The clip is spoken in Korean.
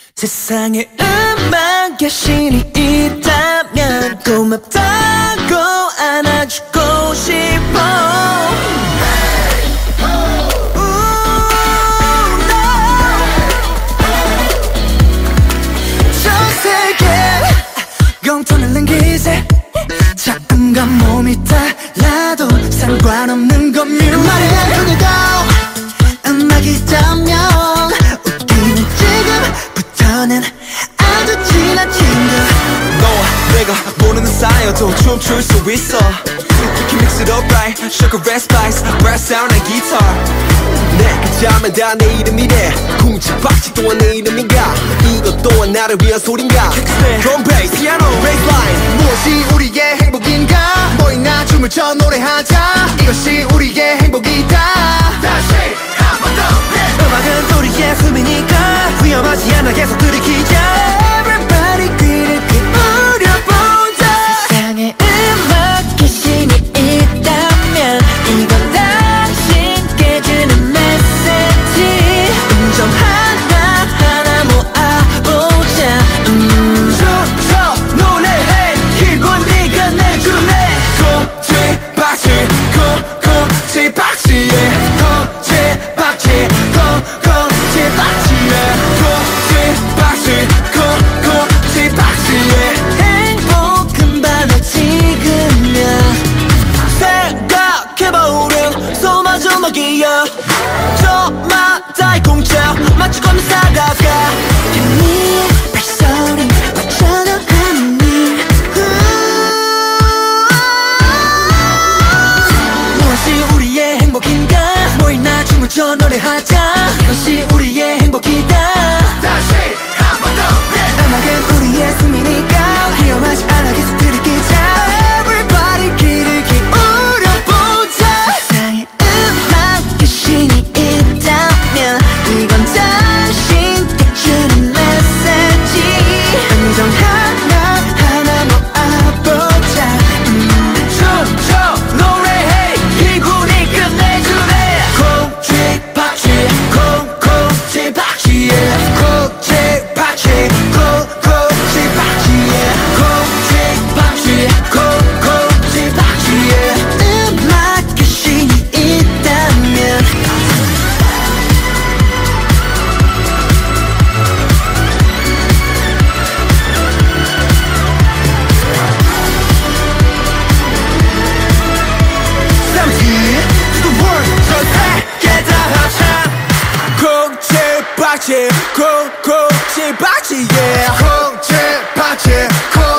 세상에 음악 계신이 있다면 고맙다고 안아주고 싶어. 전 세계 영토는 남기세. 작음과 몸이 달라도 상관없는 건 말이야. 그녀도 음악이 있다면 웃기는 지금부터는 아주 친한 친구. 너와 내가 모르는 사이여도 춤출 수 있어. We can mix it up right. Sugar red spice, brass sound and guitar. 내가 자면 다 내 이름이래. 쿵치박치 또한 내 이름인가. 이것 또한 나를 위한 소린가. Drum bass, piano, bass line. 무엇이 우리의 행복인가. 너희나 춤을 춰 노래하자. 이것이 우리의 행복이다. 다시 한 번 더 해. 음악은 우리의 숨이니까 위험하지 않아 계속 들이키자. Everybody 귀를 기울여보자. 세상에 음악 귀신이 있다면 이건 당신께 주는 메시지. 음정 하나하나 모아보자. 춤춰 노래해. 기분이 끝내주네. 쿵치박치, 쿵쿵치박치에. 쿵치박치 쿵쿵치박치에. 쿵치박치, 쿵쿵치박치에. 행복은 바로 지금이야. 생각해보렴 소마저 먹이야. 저마다의 공짜 마치 걷는 살아가. 네 발소리 빠져나가니. 무엇이 우리의 행복인가. 모이나 춤을 춰 노래하자. 이것이 우리의 행복이다. 다시 한 번 더 해. 음악은 우리의 숨이니까 위험하지 않아 계속 들이키자. Everybody 귀를 기울여보자. 세상에 음악 귀신이 있다면 이건 당신께 주는 메시지. 음정 하나하나 모아보자. 춤춰 노래해. 기분이 끝내주네. 쿵치박치, 쿵쿵치박치에. 쿵치박치 쿵쿵치박치에. 쿵치박치, 쿵쿵치박치에. 음악 귀신이 있다면 to the world. 전 세계 다 합쳐. 쿵치박치, 쿵쿵치박치에. 쿵치박치